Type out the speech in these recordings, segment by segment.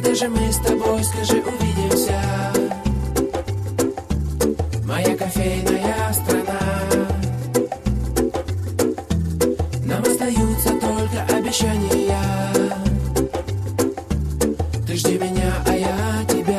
Когда же мы с тобой, скажи, увидимся? Моя кофейная страна. Нам остаются только обещания. Ты жди меня, а я тебя.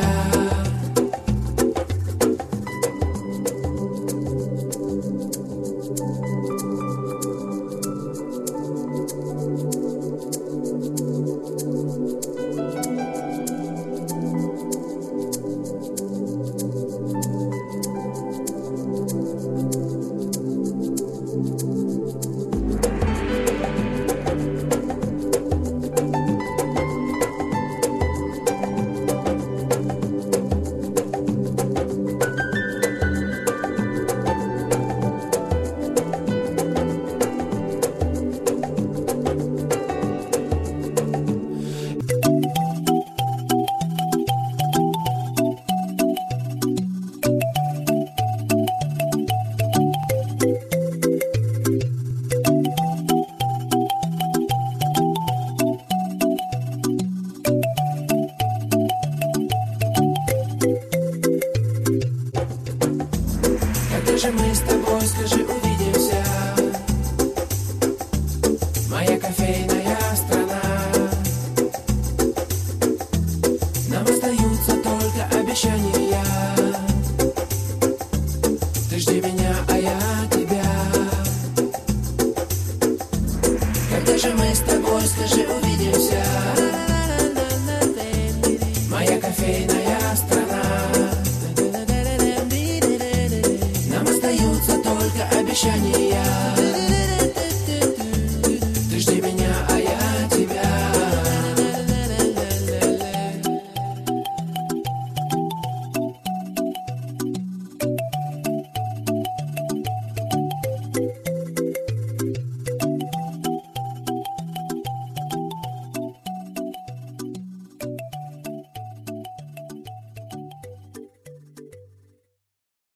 Когда же мы с тобой, скажи, увидимся? Моя кофейная страна. Нам остаются только обещания. Ты жди меня, а я тебя. Когда же мы с тобой, скажи, увидимся? Моя кофейная страна. Нам остаются только обещания.